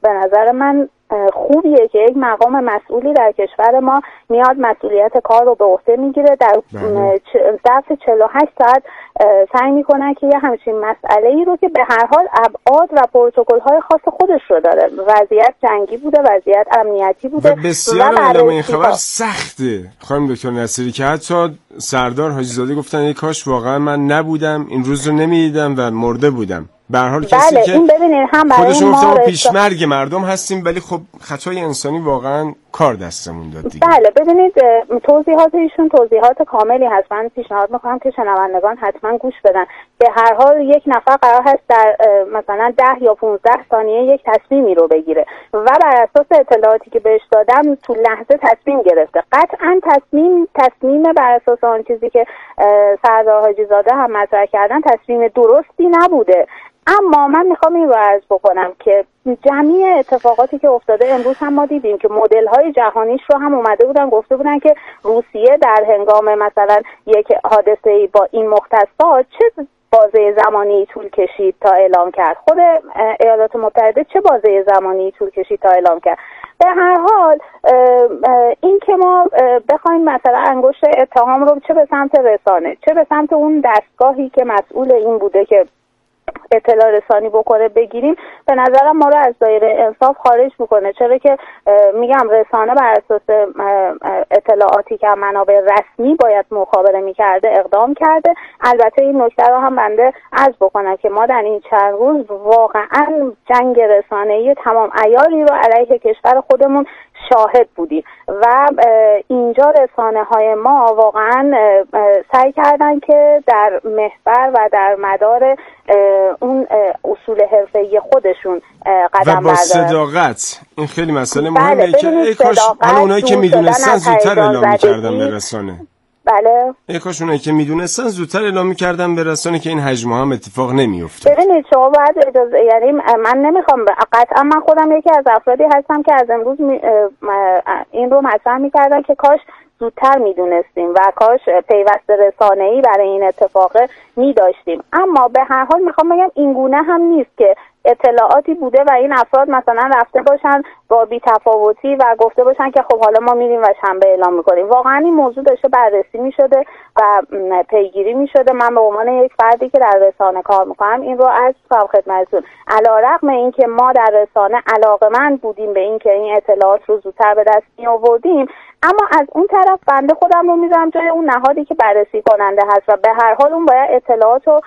به نظر من خوبیه که یک مقام مسئولی در کشور ما میاد مسئولیت کار رو به عهده میگیره، در ظرف 48 ساعت سعی میکنن که یه همچین مسئله‌ای رو که به هر حال ابعاد و پروتکل‌های خاص خودش رو داره، وضعیت جنگی بوده، وضعیت امنیتی بوده و بسیار علامه این خبر سخته خانم دکتر نصیری که حتی سردار حاجی زاده گفتن ای کاش واقعا من نبودم این روز رو نمیدیدم و مرده بودم. به هر حال کسی بله، که این ببینید هم برای خودشون ما پیشمرگ مردم هستیم، ولی خب خطای انسانی واقعا کار دستمون داد دیگه. بله ببینید توضیحات ایشون توضیحات کاملی هست، من پیشنهاد میکنم که شنوندگان حتما گوش بدن. به هر حال یک نفر قرار هست در مثلا 10 یا 15 ثانیه یک تصمیمی رو بگیره و بر اساس اطلاعاتی که بهش دادم تو لحظه تصمیم گرفته. قطعا تصمیم بر اساس آن چیزی که سردار حاجی زاده هم مطرح کردن تصمیم درستی نبوده، اما من میخوام این رو عرض بکنم که جمعی اتفاقاتی که افتاده امروز هم ما دیدیم که مدل‌های جهانیش رو هم اومده بودن گفته بودن که روسیه در هنگام مثلا یک حادثه‌ای با این مختصات چه بازه زمانی طول کشید تا اعلام کرد، خود ایالات متحده چه بازه زمانی طول کشید تا اعلام کرد. به هر حال این که ما بخوایم مثلا انگشت اتهام رو چه به سمت رسانه چه به سمت اون دستگاهی که مسئول این بوده که اطلاع رسانی بکنه بگیریم، به نظرم ما رو از دایره انصاف خارج میکنه، چرا که میگم رسانه بر اساس اطلاعاتی که منابع رسمی باید مخابره میکرده اقدام کرده. البته این نکته رو هم بنده عرض بکنم که ما در این چند روز واقعا جنگ رسانه‌ای تمام عیاری رو علیه کشور خودمون شاهد بودیم و اینجا رسانه های ما واقعا سعی کردن که در محور و در مدار اون اصول حرفه‌ای خودشون قدم بردارن و با صداقت. این خیلی مسئله بله، مهمه که ای کاش حالا اونایی که میدونستن زودتر اعلام می‌کردن به رسانه. بله ای کاش اونایی که میدونستن زودتر اعلام می‌کردن به رسانه که این حجم هم اتفاق نمی‌افتاد. ببینید شما باید اجازه، یعنی من نمیخوام قطعا من خودم یکی از افرادی هستم که از امروز این رو مطرح می‌کردم که کاش زودتر میدونستیم و کاش پیوست رسانه‌ای برای این اتفاق می‌داشتیم. اما به هر حال میخوام بگم این گونه هم نیست که اطلاعاتی بوده و این افراد مثلا رفته باشن با بی‌تفاوتی و گفته باشن که خب حالا ما میریم و شنبه اعلام میکنیم. واقعا این موضوع داشته بررسی میشده و پیگیری میشده. من به عنوان یک فردی که در رسانه کار میکنم این رو عرض میکنم خدمتتون، علیرغم اینکه ما در رسانه علاقه‌مند بودیم به اینکه این اطلاعات رو زودتر به دست می آوردیم، اما از اون طرف بنده خودم رو میذارم جای اون نهادی که بررسی کننده هست و به هر حال اون باید اطلاعات رو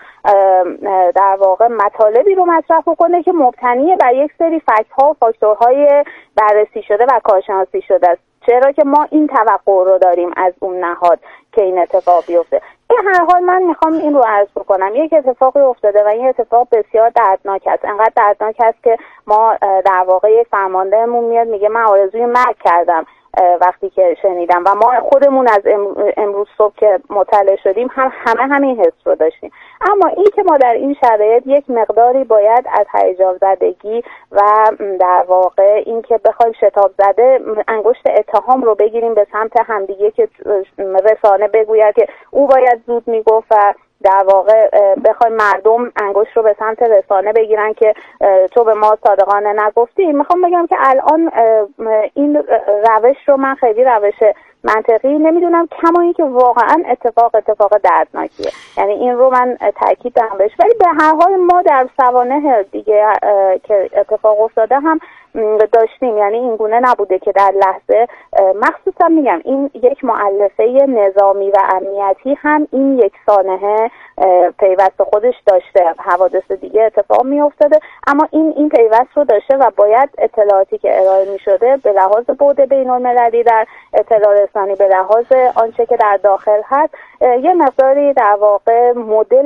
در واقع مطالبی رو مطرح بکنه که مبتنی بر یک سری فکت‌ها و فاکتورهای بررسی شده و کارشناسی شده است، چرا که ما این توقع رو داریم از اون نهاد که این اتفاق بیفته. به هر حال من میخوام این رو عرض بکنم، یک اتفاقی افتاده و این اتفاق بسیار دردناک است، انقدر دردناک است که ما در واقع یک فرماندهمون میاد میگه من آرزوی مرگ کردم وقتی که شنیدم و ما خودمون از امروز صبح که مطلع شدیم همه همین حس رو داشتیم. اما این که ما در این شرایط یک مقداری باید از هیجان زدگی و در واقع این که بخوایم شتاب زده انگشت اتهام رو بگیریم به سمت همدیگه که رسانه بگوید که او باید زود میگفت و در واقع بخوایم مردم انگشت رو به سمت رسانه بگیرن که تو به ما صادقانه نگفتی. میخوام بگم که الان این روش رو من خیلی روش منطقی نمیدونم، کما این که واقعا اتفاق دردناکیه، یعنی این رو من تاکید دارم بهش. ولی به هر حال ما در سوانح دیگه که اتفاق افتاده هم داشتیم، یعنی این گونه نبوده که در لحظه، مخصوصا میگم این یک مؤلفه نظامی و امنیتی هم این یک سانحه پیوست خودش داشته، حوادث دیگه اتفاق می افتاده، اما این پیوست رو داشته و باید اطلاعاتی که ارائه می شده به لحاظ بعد بین المللی در اطلاع رسانی، به لحاظ آنچه که در داخل هست، یه مقداری در واقع مدل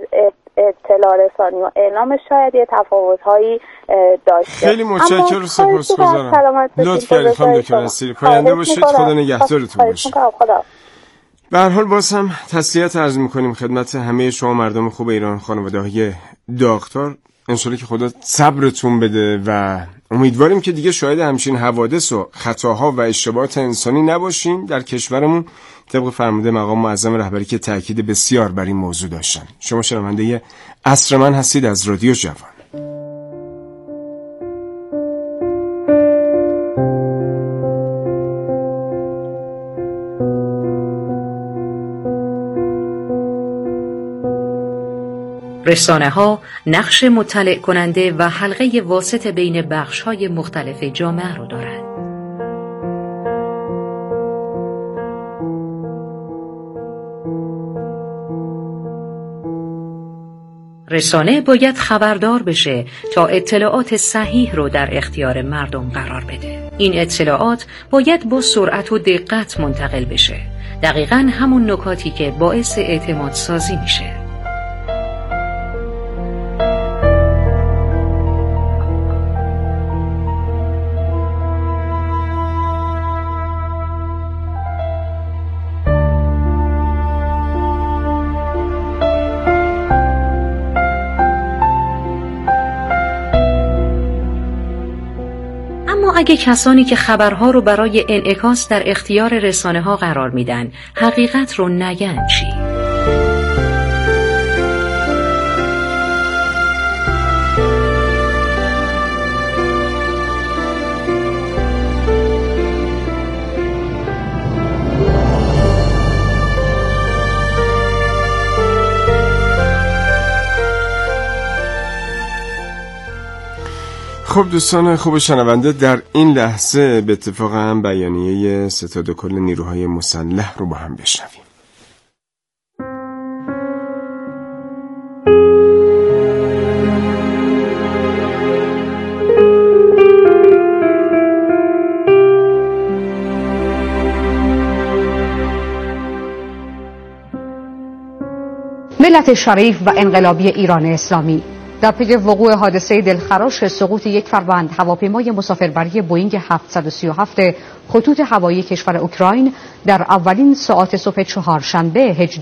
اطلاع رسانی و اعلامش شاید یه تفاوت‌هایی داشته. خیلی متشکرم و سپاسگزارم. لطف کردید خانم دکتر نصیری. پاینده باشید، خدا نگهدارتون باشه. به هر حال باز هم تسلیت عرض می‌کنیم خدمت همه شما مردم خوب ایران، خانواده‌های داغ‌دار. انشالله که خدا صبرتون بده و امیدواریم که دیگه شاهد همچین حوادث و خطاها و اشتباهات انسانی نباشیم در کشورمون، طبق فرموده مقام معظم رهبری که تاکید بسیار بر این موضوع داشتن. شما شنونده عصر من هستید از رادیو جوان. رسانه‌ها نقش مطلع کننده و حلقه واسط بین بخش‌های مختلف جامعه رو دارند. رسانه باید خبردار بشه تا اطلاعات صحیح رو در اختیار مردم قرار بده. این اطلاعات باید با سرعت و دقت منتقل بشه. دقیقاً همون نکاتی که باعث اعتماد سازی میشه. اگه کسانی که خبرها رو برای انعکاس در اختیار رسانه‌ها قرار میدن حقیقت رو نگن چی؟ خب دوستان خوب شنونده، در این لحظه به اتفاق هم بیانیه ستاد کل نیروهای مسلح رو با هم بشنویم. ملت شریف و انقلابی ایران اسلامی در پی وقوع حادثه دلخراش سقوط یک فروند هواپیمای مسافربری بوئینگ 737 خطوط هوایی کشور اوکراین در اولین ساعات صبح چهارشنبه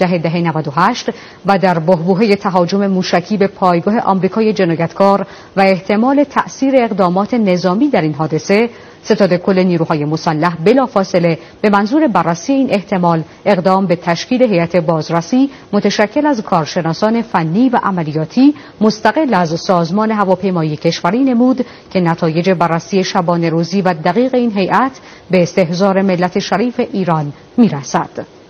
18/10/98 و در بحبوحه تهاجم موشکی به پایگاه آمریکای جنایتکار و احتمال تأثیر اقدامات نظامی در این حادثه، ستاد کل نیروهای مسلح بلافاصله به منظور بررسی این احتمال اقدام به تشکیل هیئت بازرسی متشکل از کارشناسان فنی و عملیاتی مستقل از سازمان هواپیمایی کشوری نمود که نتایج بررسی شبانه روزی و دقیق این هیئت به استحضار ملت شریف ایران میرسد.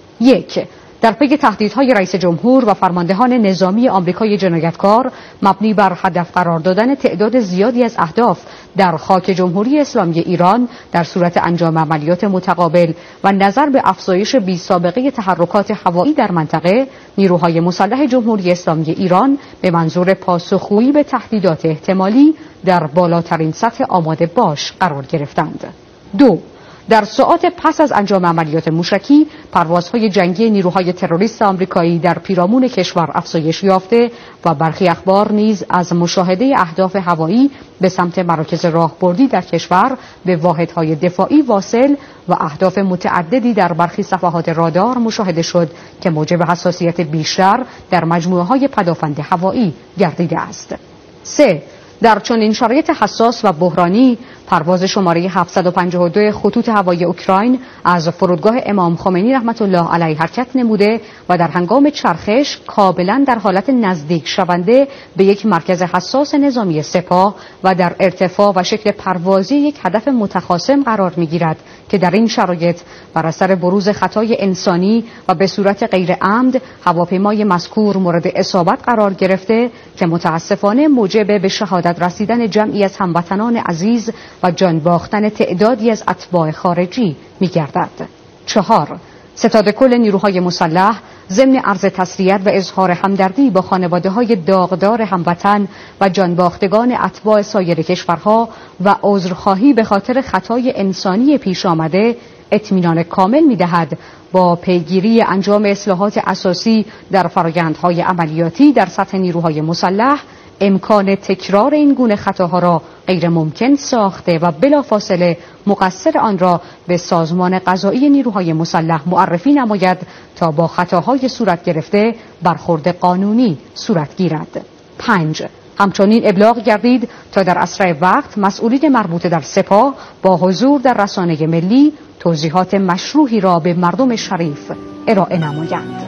1. در پی تهدیدهای رئیس جمهور و فرماندهان نظامی آمریکای جنایتکار مبنی بر هدف قرار دادن تعداد زیادی از اهداف در خاک جمهوری اسلامی ایران در صورت انجام عملیات متقابل و نظر به افزایش بی‌سابقه تحرکات هوایی در منطقه، نیروهای مسلح جمهوری اسلامی ایران به منظور پاسخگویی به تهدیدات احتمالی در بالاترین سطح آماده باش قرار گرفتند. 2. در ساعات پس از انجام عملیات موشکی، پروازهای جنگی نیروهای تروریست آمریکایی در پیرامون کشور افزایش یافته و برخی اخبار نیز از مشاهده اهداف هوایی به سمت مراکز راهبردی در کشور به واحدهای دفاعی واصل و اهداف متعددی در برخی صفحات رادار مشاهده شد که موجب حساسیت بیشتر در مجموعه‌های پدافند هوایی گردیده است. 3. در چنین شرایط حساس و بحرانی، پرواز شماره 752 خطوط هوایی اوکراین از فرودگاه امام خمینی رحمت الله علیه حرکت نموده و در هنگام چرخش کاملا در حالت نزدیک شونده به یک مرکز حساس نظامی سپاه و در ارتفاع و شکل پروازی یک هدف متخاصم قرار می‌گیرد که در این شرایط بر اثر بروز خطای انسانی و به صورت غیر عمد هواپیمای مذکور مورد اصابت قرار گرفته که متاسفانه موجب به شهادت رسیدن جمعی از هموطنان عزیز و جان باختن تعدادی از اتباع خارجی می‌گردد. 4. ستاد کل نیروهای مسلح ضمن عرض تسلیت و اظهار همدردی با خانواده‌های داغدار هموطن و جانباختگان اتباع سایر کشورها و عذرخواهی به خاطر خطای انسانی پیش آمده اطمینان کامل می‌دهد با پیگیری انجام اصلاحات اساسی در فرآیندهای عملیاتی در سطح نیروهای مسلح امکان تکرار این گونه خطاها را غیر ممکن ساخته و بلافاصله مقصر آن را به سازمان قضایی نیروهای مسلح معرفی نماید تا با خطاهای صورت گرفته برخورد قانونی صورت گیرد. 5. همچنین ابلاغ گردید تا در اسرع وقت مسئولین مربوطه در سپاه با حضور در رسانه ملی توضیحات مشروحی را به مردم شریف ارائه نمایند.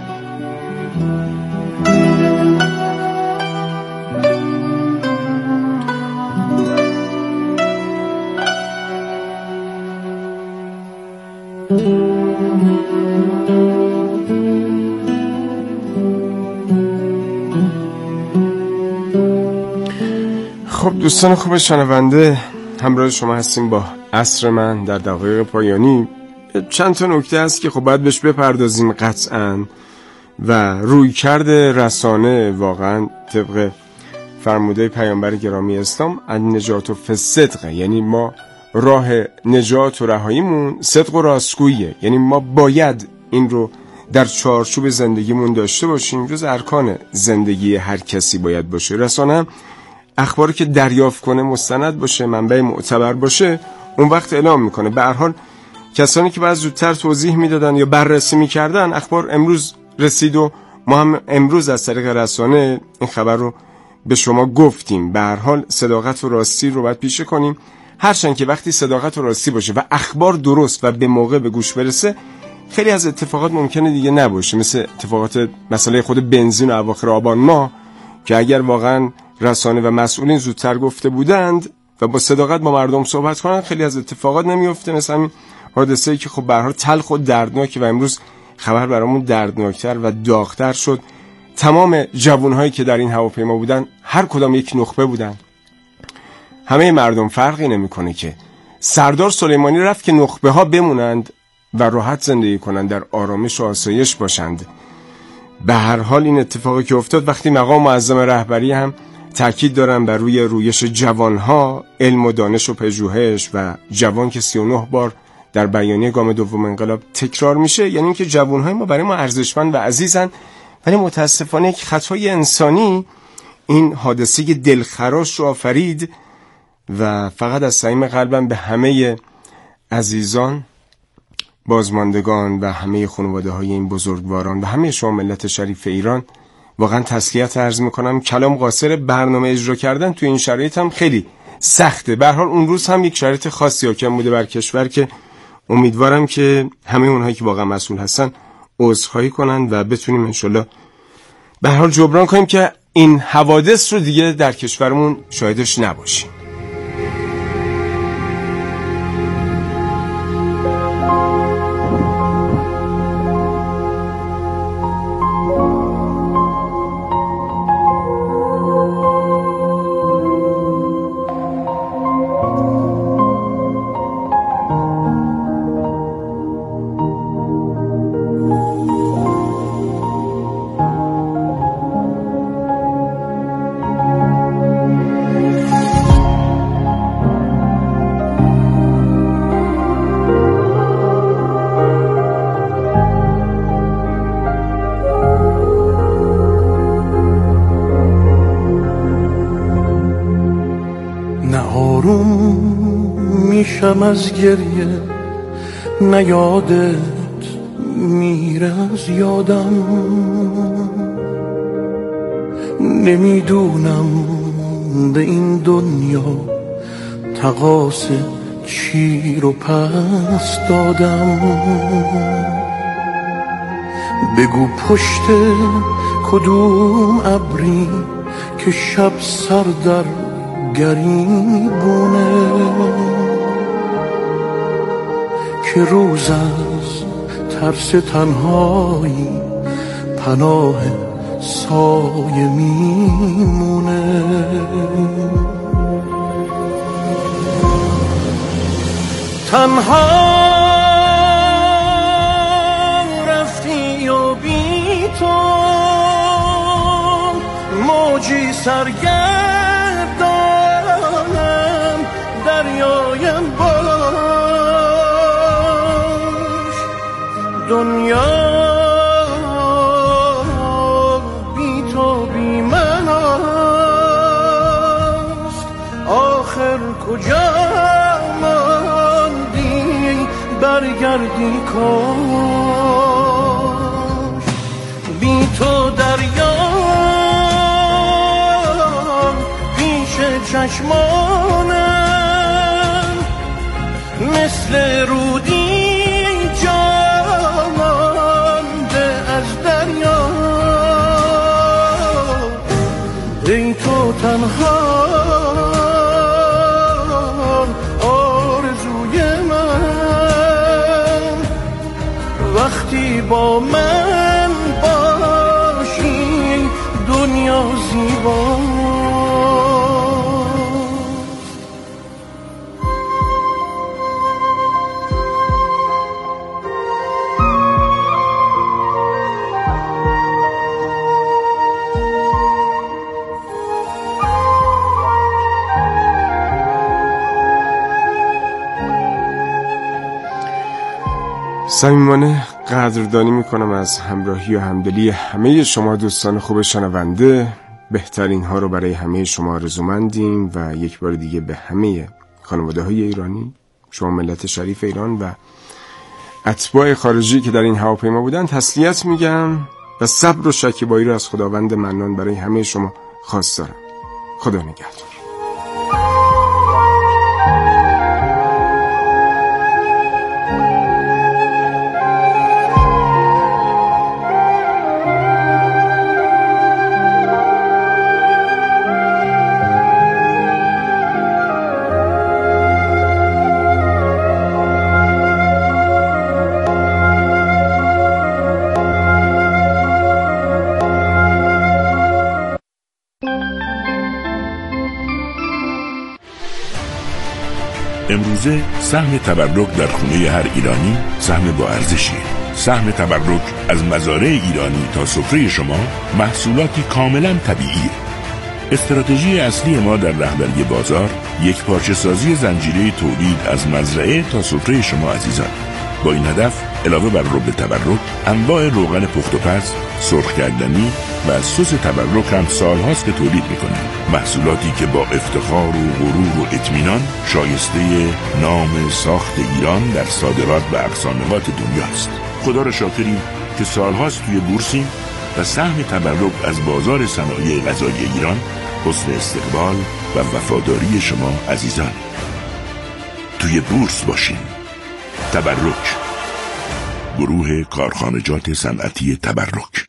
دوستان خوب شنونده، همراه شما هستیم با عصر من در دقایق پایانی. چند تا نکته هست که خب باید بهش بپردازیم قطعاً و رویکرد رسانه واقعاً طبق فرموده پیامبر گرامی اسلام النجات فی الصدق، یعنی ما راه نجات و رهاییمون صدق و راستگوییه. یعنی ما باید این رو در چارچوب زندگیمون داشته باشیم، جز ارکان زندگی هر کسی باید باشه. رسانه اخباری که دریافت کنه مستند باشه، منبع معتبر باشه، اون وقت اعلام میکنه. به هر حال کسانی که بعد زودتر توضیح میدادن یا بررسی میکردن، اخبار امروز رسید و ما هم امروز از طریق رسانه این خبر رو به شما گفتیم. به هر حال صداقت و راستی رو باید پیشه کنیم، هرچند که وقتی صداقت و راستی باشه و اخبار درست و به موقع به گوش برسه، خیلی از اتفاقات ممکنه دیگه نباشه، مثل اتفاقات مسئله خود بنزین و اواخر آبان ماه که اگر واقعا رسانه و مسئولین زودتر گفته بودند و با صداقت با مردم صحبت کنن، خیلی از اتفاقات نمیفته. مثلا این حادثه‌ای که خب به هر حال تلخ و دردناکه و امروز خبر برامون دردناکتر و داغ‌تر شد. تمام جوانهایی که در این هواپیما بودن هر کدام یک نخبه بودن. همه مردم فرقی نمیکنه که سردار سلیمانی رفت که نخبه ها بمونند و راحت زندگی کنند، در آرامش و آسایش باشند. به هر حال این اتفاقی که افتاد وقتی مقام معظم رهبری هم تاکید دارن بر روی رویش جوانها، علم و دانش و پژوهش و جوان که 39 بار در بیانیه گام دوم انقلاب تکرار میشه، یعنی اینکه جوانهای ما برای ما ارزشمند و عزیزن. ولی متاسفانه یک خطای انسانی این حادثه دلخراش رو آفرید و فقط از صمیم قلبم به همه عزیزان، بازماندگان و همه خانواده‌های این بزرگواران و همه شما ملت شریف ایران واقعا تسلیت عرض میکنم. کلام قاصر، برنامه اجرا کردن توی این شرایط هم خیلی سخته. به هر حال اون روز هم یک شرایط خاصی حاکم بوده بر کشور که امیدوارم که همه اونهایی که واقعا مسئول هستن عذرخواهی کنن و بتونیم انشالله به هر حال جبران کنیم که این حوادث رو دیگه در کشورمون شاهدش نباشیم. از گریه نه یادت میره از یادم، نمیدونم به این دنیا تقاص چی رو پس دادم. بگو پشت کدوم ابری که شب سر در گریبونه، که روز از ترس تنهایی پناه سایه میمونه. تنها رفتی و بی تو موجی سرگردانم دریایم دنیا بی تو بی من است، آخر کجا ماندی برگردی کاش. بی تو دریا پیش چشمانم مثل رودی تنها آرزوی من وقتی با من باشی دنیا زیباست. صمیمانه قدردانی میکنم از همراهی و همدلی همه شما دوستان خوب شنونده. بهترین ها رو برای همه شما آرزومندیم و یک بار دیگه به همه خانواده های ایرانی، شما ملت شریف ایران و اتباع خارجی که در این هواپیما بودن تسلیت میگم و صبر و شکیبایی رو از خداوند منان برای همه شما خواست دارم. خدا نگهدار. امروزه سهم تبرک در خونه هر ایرانی سهم با ارزشی. سهم تبرک از مزارع ایرانی تا سفره شما محصولاتی کاملا طبیعی. استراتژی اصلی ما در رهبری بازار یک پارچه سازی زنجیره تولید از مزرعه تا سفره شما عزیزان. با این هدف علاوه بر رب تبرک انواع روغن پخت و پز، سرخ کردنی و سس تبرک هم سالهاست که تولید میکنیم. محصولاتی که با افتخار و غرور و اطمینان شایسته نام ساخت ایران در صادرات و اقصانقات دنیاست. خدا را شاکریم که سالهاست توی بورسیم و سهم تبرک از بازار صنایع غذایی ایران حسن استقبال و وفاداری شما عزیزان. توی بورس باشین. تبرک، گروه کارخانجات صنعتی تبرک.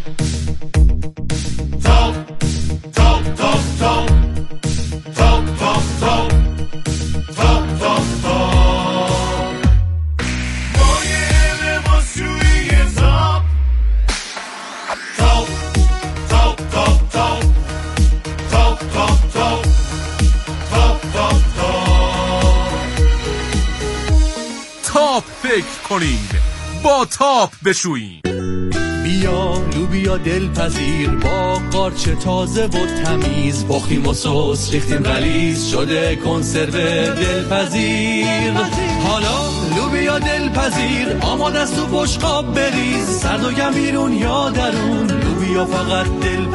تاپ فکر کنین، با تاپ بشویین. بیا لوبیا دلپذیر با قارچ تازه و تمیز، بخیم و سس ریختیم غلیظ شده کنسرو دلپذیر. حالا لوبیا دلپذیر آماده است تو بشقاب بریز، سرد و گمیرون یا درون لوبیا فقط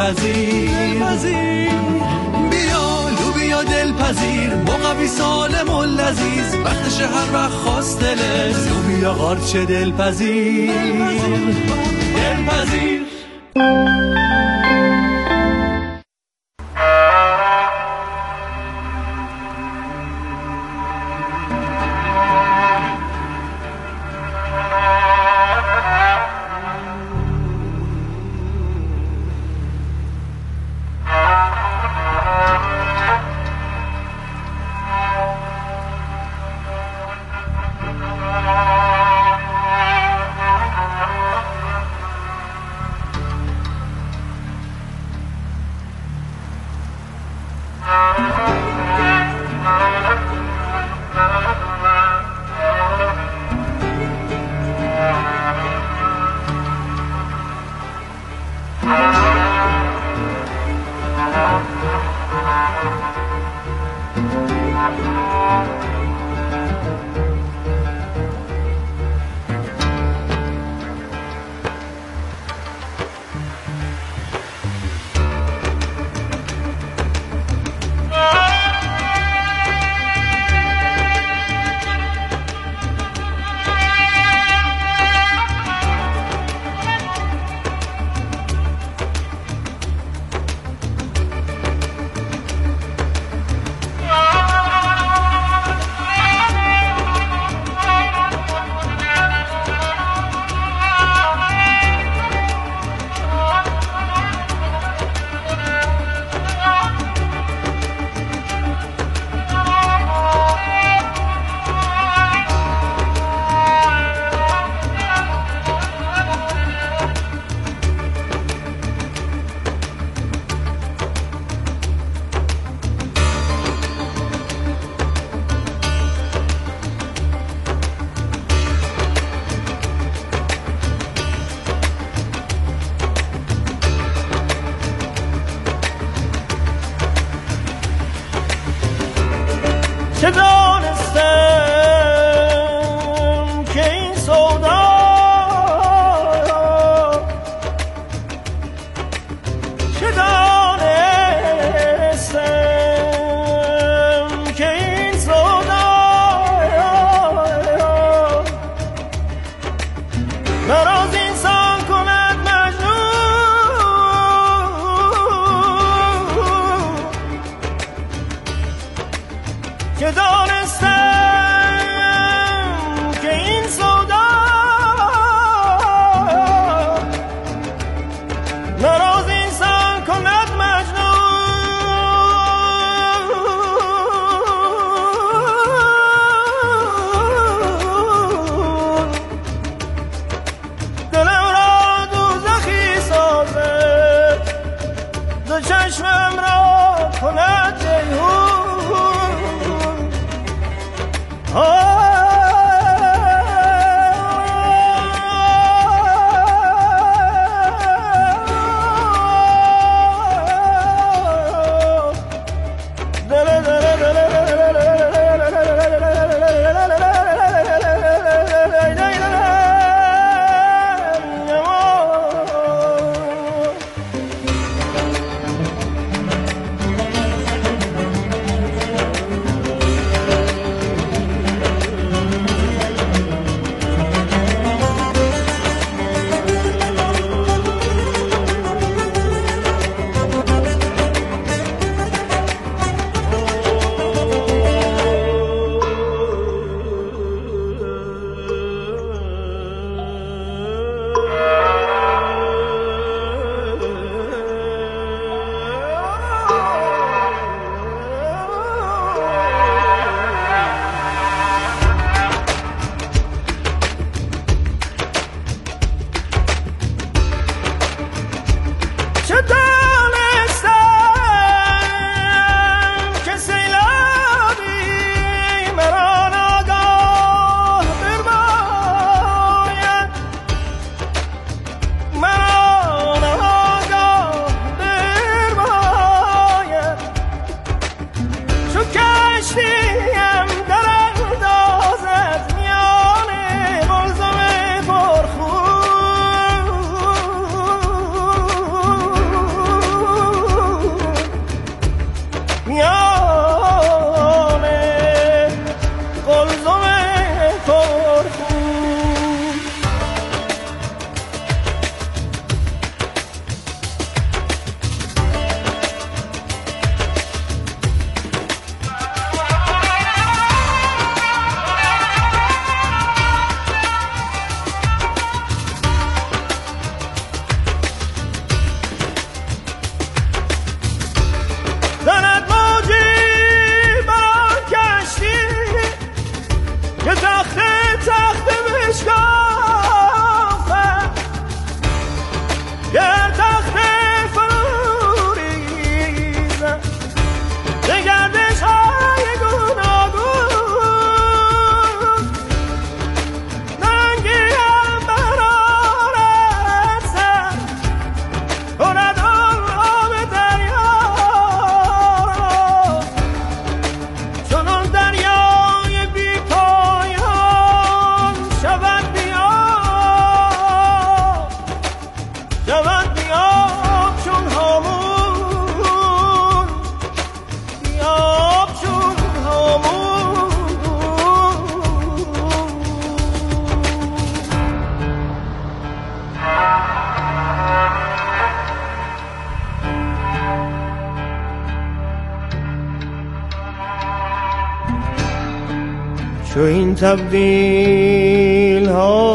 دلپذیر. بیا لوبیا دلپذیر مقوی سالم و لذیذ، وقتش هر وقت خواست دلت لوبیا قارچ دلپذیر. دلپذیر. چه دانستم که این سودا چو این تبدیل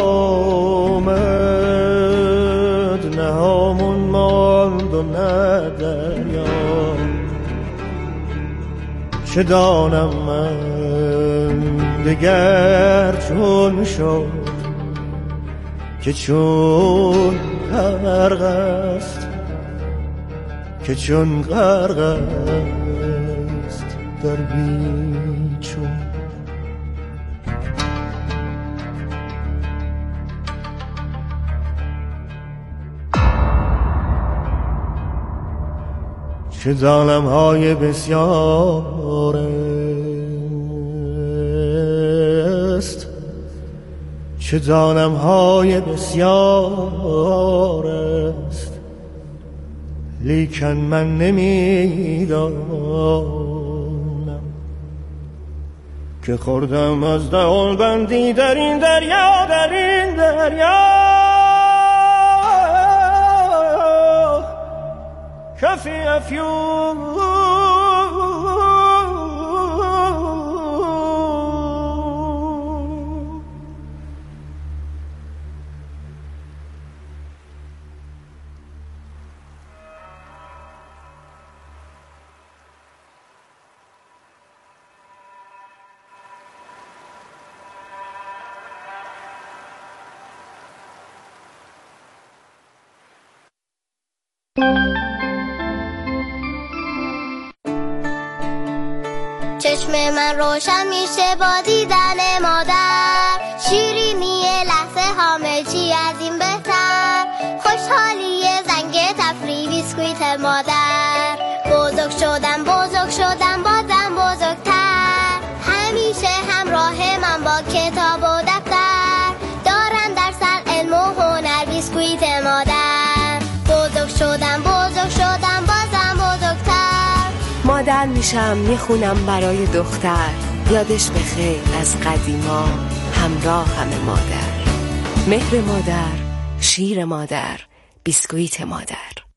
آمد نه همون ماند و نه دریا، چه دانم من دگر چون شد که چون غرق است، که چون غرق است در بیچون. چه ظالم‌های بسیار است، چه ظالم‌های بسیار است، لیکن من نمی‌دانم که خوردم از دهان بندی در این دریا، در این دریا. کفی افیون چشم من روشن میشه با دیدن مادر، شیرینی لحظه همه چی از این بهتر، خوشحالی زنگ تفریح بیسکویت مادر، بزرگ شدم بازم بزرگتر، همیشه همراه من با کتاب و دفتر، دارن در سر علم و هنر بیسکویت مادر، بزرگ شدم بازم بزرگتر. مادر میشم میخونم برای دختر، یادش بخیر از قدیما، همراه همه مادر، مهر مادر، شیر مادر، بیسکویت مادر.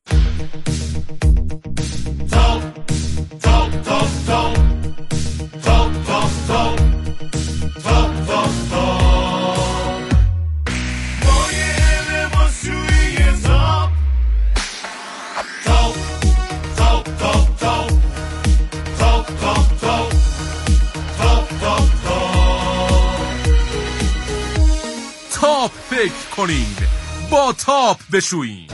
تاپ فکر کنید، با تاپ بشویید.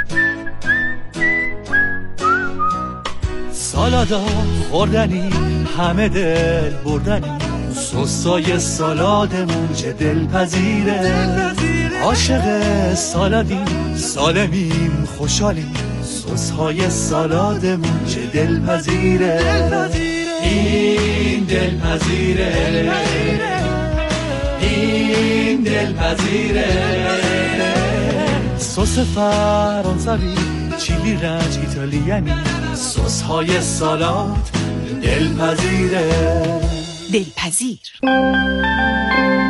سالادا خوردنی همه دل بردنی، سسای سالادمون چه دلپذیره، عاشق سالادیم سالمیم خوشحالیم، سسهای سالادمون چه دلپذیره، این دلپذیره، این دلپذیره، سس فرانسوی، چیلی رنج ایتالیانی، سس های سالاد دلپذیره، دلپذیر.